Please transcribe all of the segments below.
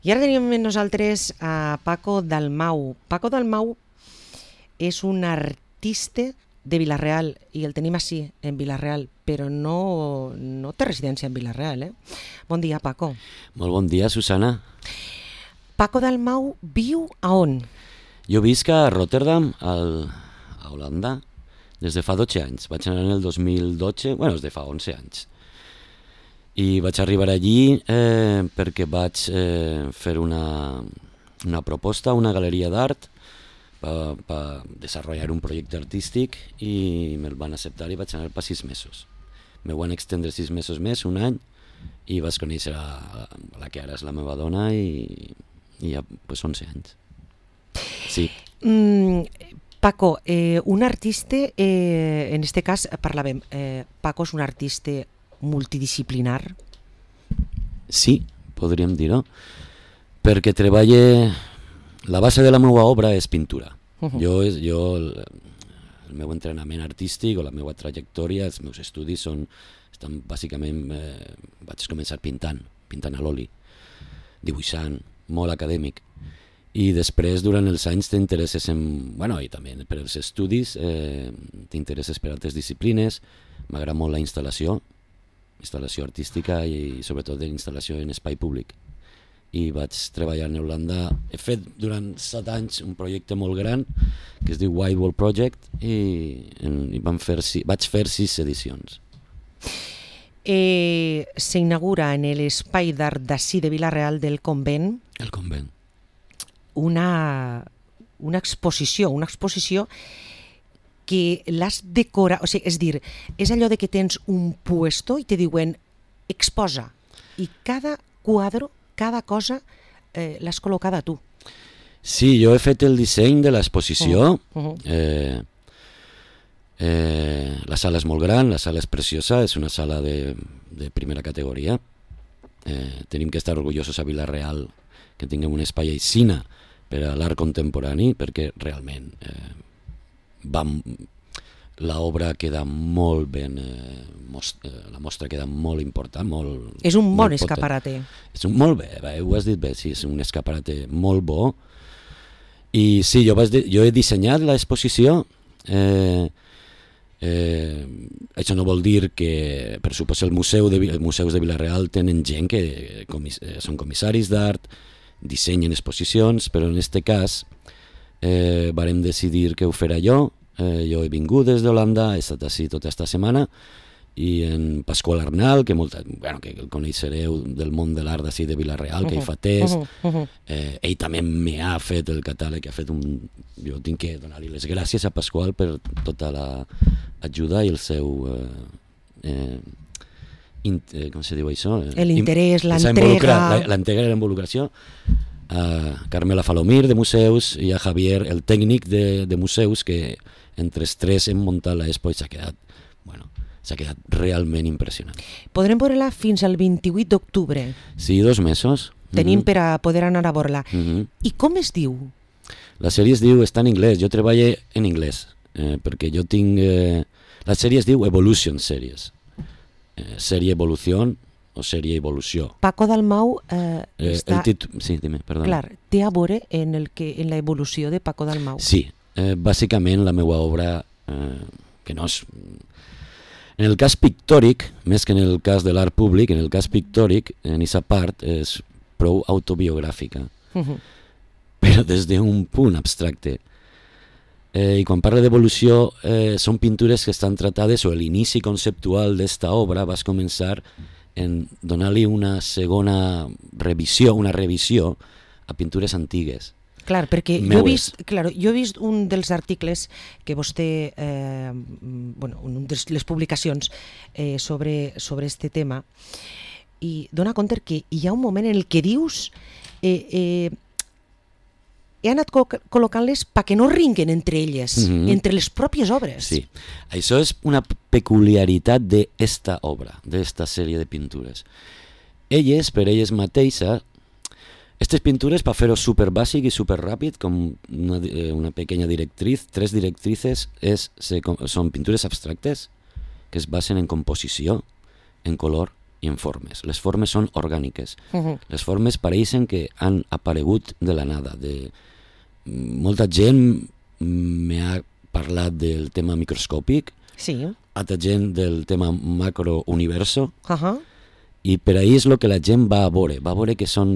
I ara tenim amb nosaltres a Paco Dalmau. Paco Dalmau és un artista de Vila-real i el tenim així, en Vila-real, però no té residència en Vila-real. Bon dia, Paco. Molt bon dia, Susana. Paco Dalmau viu a on? Jo visc a Rotterdam, a Holanda, des de fa 12 anys. Vaig anar en el 2012, des de fa 11 anys. I vaig arribar allí perquè vaig fer una proposta a una galeria d'art per desenvolupar un projecte artístic i me'l van acceptar i vaig anar per 6 mesos. Me van extendre 6 mesos més, un any, i vaig conèixer la que ara és la meva dona i ja 11 anys. Sí. Paco, un artista, en este cas parlàvem, Paco és un artista multidisciplinar? Sí, podríem dir-ho, perquè treballe... La base de la meva obra és pintura. El meu entrenament artístic o la meva trajectòria, els meus estudis estan bàsicament... vaig començar pintant a l'oli, dibuixant, molt acadèmic. I després, durant els anys, t'interesses i també per als estudis, t'interesses per altres disciplines. M'agrada molt la instal·lació artística i sobretot d'instal·lació en espai públic. I vaig treballar en Holanda. He fet durant 7 anys un projecte molt gran que es diu White Wall Project i vaig fer 6 edicions. S'inaugura en l'espai d'art d'ací de Vila-real del convent El convent. una exposició que l'has decorat, o sigui, és dir, és allò de que tens un puesto i te diuen exposa, i cada quadre, cada cosa l'has col·locada tu. Sí, jo he fet el disseny de l'exposició. La sala és molt gran, la sala és preciosa, és una sala de primera categoria. Tenim que estar orgullosos a Vila-real que tinguem un espai aixina per a l'art contemporani, perquè realment l'obra queda molt ben, la mostra queda molt important. És un bon escaparate. Molt bé, ho has dit bé, sí, és un escaparate molt bo. I sí, jo he dissenyat l'exposició. Això no vol dir que, per suposar, els museus de Vila-real tenen gent que són comissaris d'art, dissenyen exposicions, però en aquest cas vàrem decidir que ho farà jo. Jo he vingut des d'Holanda, he estat així tota aquesta setmana, i en Pasqual Arnal, que el coneixereu del món de l'art d'ací de Vila-real, que hi fa test, ell també m'ha fet el catàleg, jo tinc que donar-li les gràcies a Pasqual per tota l'ajuda i el seu com se diu això? L'interès, l'entrega... L'entrega i l'involucració. A Carmela Falomir de Museus i a Javier, el tècnic de Museus, que entre els tres hem muntat l'expo i s'ha quedat realment impressionant. Podrem veure-la fins al 28 d'octubre. Sí, 2 mesos. Tenim per a poder anar a veure-la. I com es diu? La sèrie es diu, està en anglès, jo treballo en anglès, perquè jo tinc... La sèrie es diu Evolution Series. Sèrie Evolució o sèrie Evolució. Paco Dalmau està... Sí, dime, perdona. Clar, té a veure en la evolució de Paco Dalmau. Sí, bàsicament la meva obra, que no és... En el cas pictòric, més que en el cas de l'art públic, en el cas pictòric, en aquesta part és prou autobiogràfica, però des d'un punt abstracte. I quan parla d'evolució, són pintures que estan tratades, o l'inici conceptual d'esta obra vas començar en donar-li una segona revisió, a pintures antigues. Clar, perquè jo he vist un dels articles que vostè, una de les publicacions sobre este tema, i dona compte que hi ha un moment en el que dius he anat col·locant-les perquè no ringuen entre elles, entre les pròpies obres. Sí, això és una peculiaritat d'esta obra, d'esta sèrie de pintures. Per elles mateixes, aquestes pintures, per fer-ho superbàsic i superràpid, com una pequeña directriz, 3 directrices, són pintures abstractes que es basen en composició, en color en formes. Les formes són orgàniques. Les formes pareixen que han aparegut de la nada. Molta gent m'ha parlat del tema microscòpic, altra gent del tema macrouniverso, i per ahir és el que la gent va a veure que són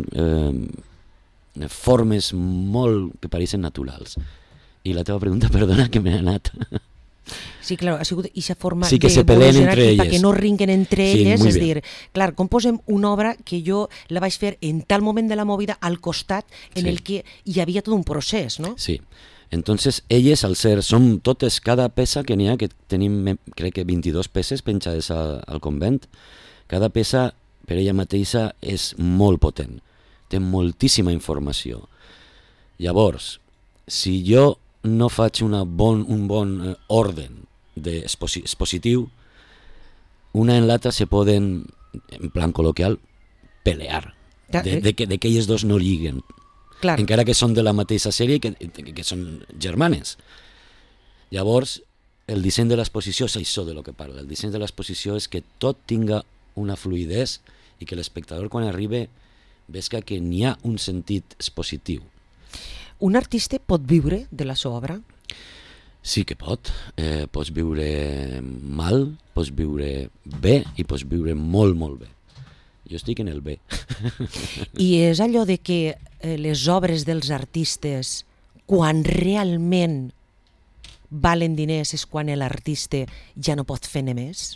formes molt que pareixen naturals. I la teva pregunta, perdona, que m'ha anat... Sí, clar, ha sigut aquesta forma sí, que se peleen entre elles. Que no ringuen entre elles, és dir, clar, com posem una obra que jo la vaig fer en tal moment de la movida al costat en el que hi havia tot un procés, no? Sí, entonces elles al ser, som totes, cada peça que n'hi ha, que tenim crec que 22 peces penjades al convent, cada peça per ella mateixa és molt potent, té moltíssima informació. Llavors, si jo no faig un bon orden expositiu, una en l'altra se poden, en plan col·loquial, pelear, de que ells dos no lliguen. Clar. Encara que són de la mateixa sèrie, que són germanes. Llavors, el disseny de l'exposició és això de lo que parla. El disseny de l'exposició és que tot tinga una fluïdesa i que l'espectador, quan arriba, vesca que n'hi ha un sentit expositiu. Un artista pot viure de la seva obra? Sí que pot. Pots viure mal, pots viure bé i pots viure molt, molt bé. Jo estic en el bé. I és allò de que les obres dels artistes, quan realment valen diners, és quan l'artista ja no pot fer més?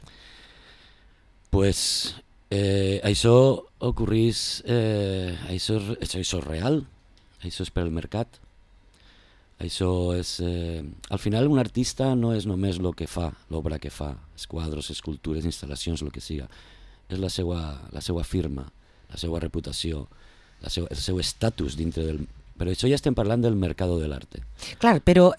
Pues això ocorreix, això és real. Això és per al mercat. Això és... al final un artista no és només el que fa, l'obra que fa, els quadres, escultures, instal·lacions, el que siga. És la seva firma, la seva reputació, el seu estatus dintre del... Però això ja estem parlant del mercat de l'arte. Clar, però,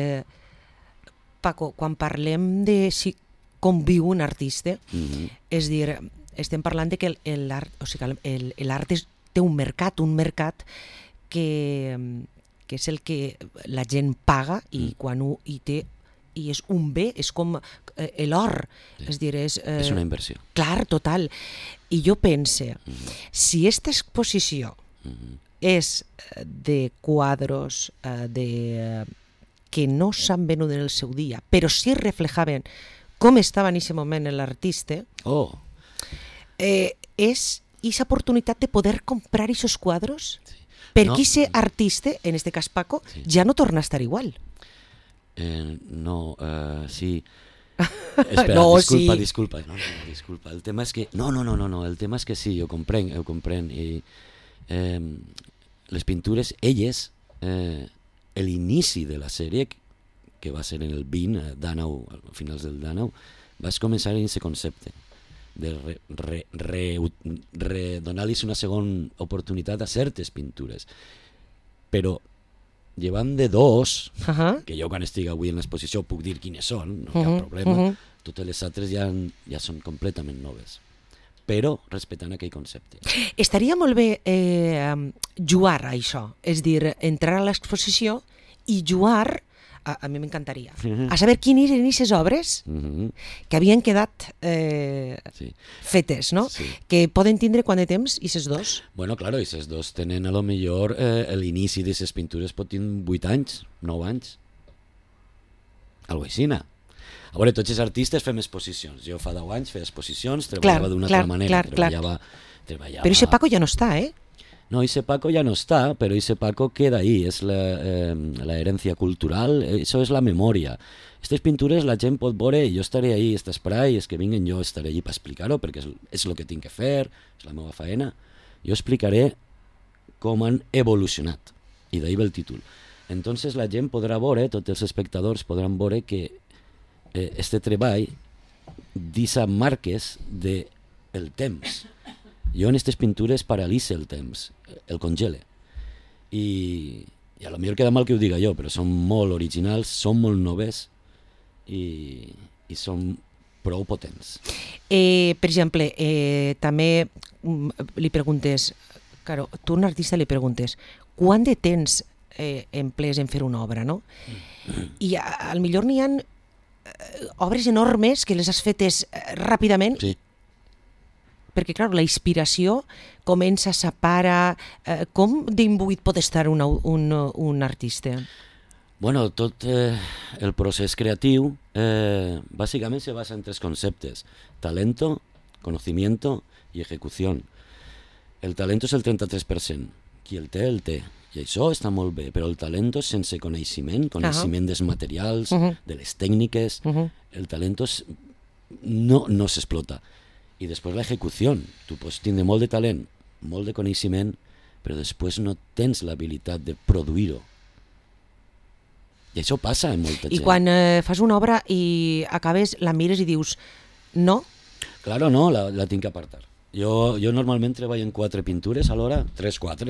Paco, quan parlem de com viu un artista, és dir, estem parlant de que l'art té un mercat que és el que la gent paga i quan hi té i és un bé, és com l'or, és dir, és una inversió. Clar, total. I jo pense, si aquesta exposició és de quadros que no s'han venut en el seu dia, però sí reflejaven com estava en aquest moment l'artista, és aquesta oportunitat de poder comprar aquests quadros per qui ser artista, en este cas Paco, ja no torna a estar igual. Sí. Espera, disculpa. El tema és que... No, el tema és que sí, ho comprenc. I les pintures, elles, l'inici de la sèrie, que va ser en el 20, Dànau, a finals del Dànau, vas començar en aquest concepte de donar-los una segona oportunitat a certes pintures. Però llevant de dos, que jo quan estic avui en l'exposició puc dir quines són, no cap problema, totes les altres ja són completament noves, però respectant aquell concepte. Estaria molt bé jugar a això, és dir, entrar a l'exposició i jugar, a mi m'encantaria, a saber quines eren aquestes obres que havien quedat fetes, no? Sí. Que poden tindre quant de temps, aquestes dos? Bueno, claro, aquestes dos tenen a lo millor l'inici d'aquestes pintures pot tenir 8 anys, 9 anys. Algo així. A veure, tots els artistes fem exposicions. Jo fa 10 anys feia exposicions, treballava d'una altra manera. Treballava... Però ese Paco ja no està, No, ese Paco ya no está, pero ese Paco queda ahí, es la herencia cultural, eso es la memoria. Estas pintures la gent pot veure, jo estaré ahí, este spray, és que vinguen, jo estaré allí per explicar-ho, perquè és el que tinc que fer, és la meva faena. Jo explicaré com han evolucionat, i d'ahí ve el títol. Entonces la gent podrà veure, tots els espectadors podran veure que este treball deixa marques del temps. Jo en aquestes pintures paralitza el temps, el congele. I a lo millor queda mal que ho diga jo, però són molt originals, són molt noves i són prou potents. Per exemple, també li preguntes, claro, tu un artista li preguntes, quant de temps emplees en fer una obra, no? I al millor n'hi ha obres enormes que les has fetes ràpidament. Sí. Perquè, clar, la inspiració comença, separa... Com d'imbuït pot estar un artista? Bueno, tot el procés creatiu bàsicament se basa en tres conceptes: talento, conocimiento y ejecución. El talento és el 33%. Qui el té, el té. I això està molt bé, però el talento és sense coneixement dels materials, de les tècniques. El talento no s'explota. I després l'execució. Tu pots tindre molt de talent, molt de coneixement, però després no tens l'habilitat de produir-ho. I això passa en molta gent. I quan fas una obra i acabes, la mires i dius, no? Claro, no, la tinc que apartar. Jo normalment treballo en 4 pintures alhora, 3-4,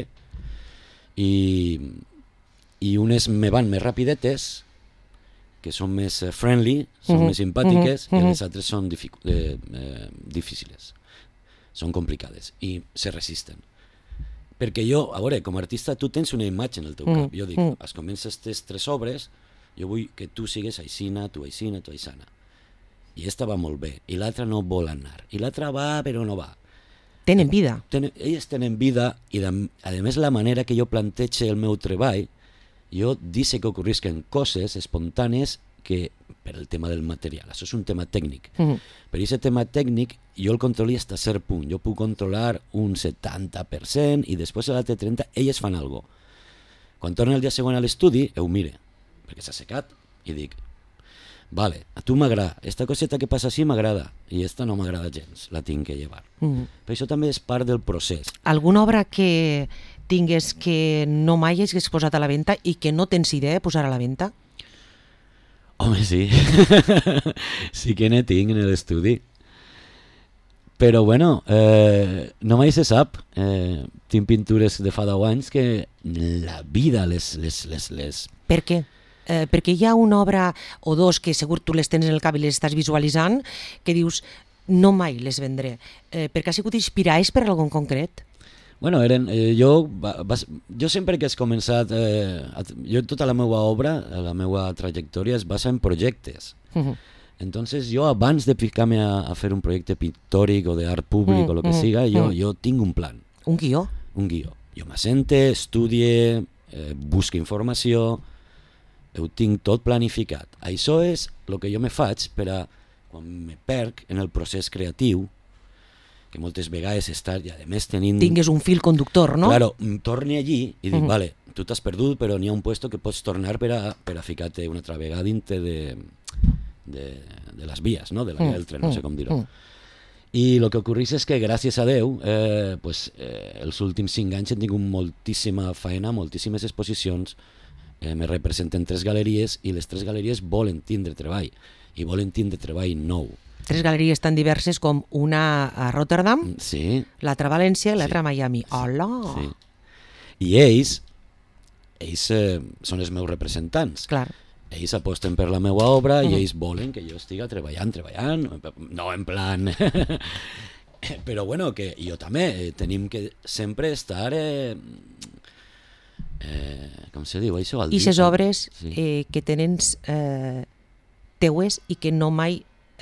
i unes me van més rapidetes, que són més friendly, són més simpàtiques, i les altres són difícils, són complicades i se resisten. Perquè jo, a veure, com a artista tu tens una imatge en el teu cap. Jo dic, es comences aquestes 3 obres, jo vull que tu sigues aixina, tu aixina, tu aixana. I esta va molt bé, i l'altra no vol anar, i l'altra va però no va. Tenen vida. Elles tenen vida, i a més la manera que jo plantege el meu treball, jo dic que ocorrisquen coses espontànies que per el tema del material. Això és un tema tècnic. Per aquest tema tècnic jo el controlo fins a cert punt. Jo puc controlar un 70% i després a l'altre 30% elles fan alguna cosa. Quan torno el dia següent a l'estudi, ho mire, perquè s'ha secat, i dic, vale, a tu m'agrada, esta coseta que passa així m'agrada, i esta no m'agrada gens, la tinc que llevar. Però això també és part del procés. Alguna obra que tingues que no mai hagis posat a la venda i que no tens idea de posar a la venda? Home, sí. Sí que ne tinc en l'estudi. Però bueno, no mai se sap. Tinc pintures de fa 10 anys que la vida les... Per què? Perquè hi ha una obra o dos que segur tu les tens en el cap i les estàs visualitzant que dius, no mai les vendré. Perquè ha sigut inspirades per algun concret? Bueno, jo sempre que has començat, jo tota la meva obra, la meva trajectòria es basa en projectes. Entonces jo abans de ficar-me a fer un projecte pictòric o d'art públic o el que siga, jo tinc un plan. Un guió? Un guió. Jo m'assente, estudie, busco informació, ho tinc tot planificat. Això és el que jo me faig per a, quan me perc en el procés creatiu, que moltes vegades estar, i a més tenint... Tingues un fil conductor, no? Claro, torni allí i dic, vale, tu t'has perdut, però n'hi ha un puesto que pots tornar per a ficar-te una altra vegada dintre de les vies, no? De la via del tren, no sé com dir-ho. I el que ocorreix és que, gràcies a Déu, els últims 5 anys he tingut moltíssima feina, moltíssimes exposicions, me representen 3 galeries i les 3 galeries volen tindre treball, i volen tindre treball nou. 3 galeries tan diverses com una a Rotterdam, sí, l'altra a València i l'altra a Miami. Hola! Sí. I ells són els meus representants. Clar. Ells aposten per la meva obra i ells volen que jo estiga treballant, no en plan... Però bueno, que jo també tenim que sempre estar... com se diu això? I les obres que tens teues i que no mai...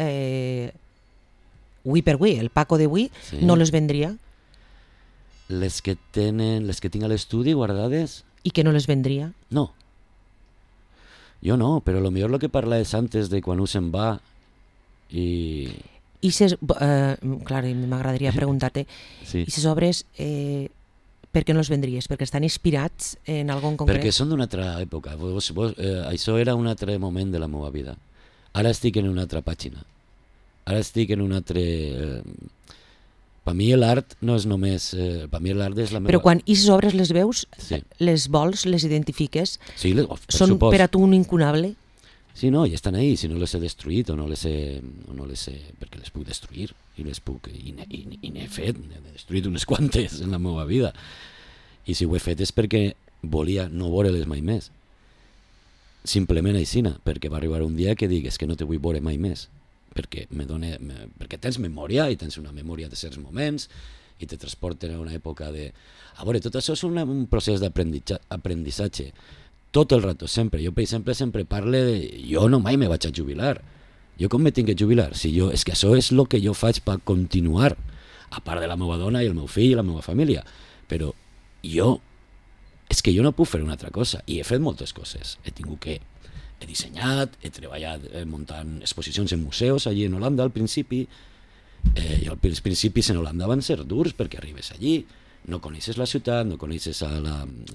avui per avui, el Paco d'avui, no les vendria? Les que tinc a l'estudi guardades? I que no les vendria? No. Jo no, però potser el que parlaves antes de quan se'n va i... Clar, m'agradaria preguntar-te, i les obres, per què no les vendries? Perquè estan inspirats en algun concret? Perquè són d'una altra època. Això era un altre moment de la meva vida. Ara estic en una altra pàgina. Ara estic en un altre... Per mi l'art no és només... Per mi l'art és la meva... Però quan aquestes obres les veus, les vols, les identifiques? Sí, per són supòs. Per a tu un incunable? Sí, no, i estan ahí. Si no les he destruït o no les he... perquè les puc destruir. I n'he fet. He destruït unes quantes en la meva vida. I si ho he fet és perquè volia no veure-les mai més. Simplement aixina, perquè va arribar un dia que digues que no te vull veure mai més, perquè tens memòria i tens una memòria de certs moments i te transporten a una època de... A veure, tot això és un procés d'aprenentatge tot el rato, sempre. Jo, per exemple, sempre parlo de... Jo no mai me vaig a jubilar. Jo com me tinc que jubilar? És que això és el que jo faig per continuar a part de la meva dona i el meu fill i la meva família. Però és que jo no puc fer una altra cosa, i he fet moltes coses. He dissenyat, he treballat muntant exposicions en museus allí en Holanda al principi, i els principis en Holanda van ser durs perquè arribes allí, no coneixes la ciutat, no coneixes a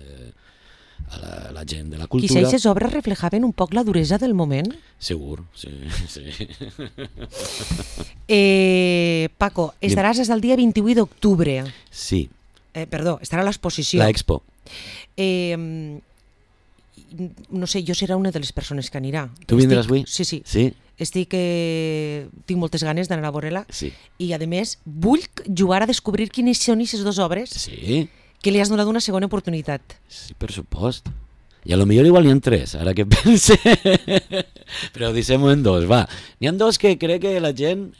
la gent de la cultura. Quizá aquestes obres reflejaven un poc la duresa del moment? Segur, sí. Paco, estaràs des del dia 28 d'octubre. Sí. Perdó, estarà a l'exposició. L'Expo. No sé, jo serà una de les persones que anirà. Tu vindràs avui? Sí. Sí? Tinc moltes ganes d'anar a veure-la. Sí. I, a més, vull jugar a descobrir quines són aquestes dues obres que li has donat una segona oportunitat. Sí, per supost. I a lo millor igual n'hi ha 3, ara que pense. Però deixem-ho en 2, va. N'hi ha 2 que crec que la gent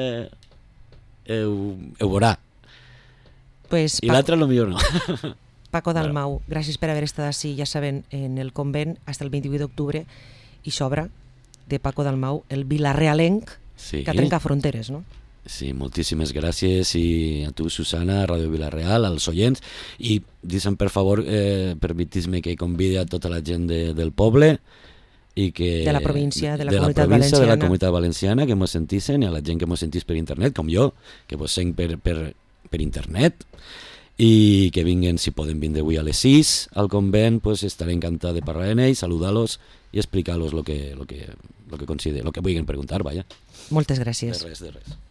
ho veurà. Pues, I l'altre a lo millor no. Paco Dalmau, gràcies per haver estat així, ja saben, en el convent fins el 28 d'octubre, i s'obre de Paco Dalmau, el vilarrealenc que trenca fronteres, no? Sí, moltíssimes gràcies, i a tu, Susana, a Ràdio Vila-real, als oients, i deixa'm, per favor, permetis-me que convidi a tota la gent del poble i que de la província, de la comunitat valenciana, que mos sentissin, i a la gent que mos sentís per internet, com jo, que vos sent per internet, i que vinguen, si poden vindre avui a les 6 al convent, pues estaré encantat de parlar amb ells, saludar-los i explicar-los lo que consideren, lo que vulguin preguntar, vaja. Moltes gràcies. De res.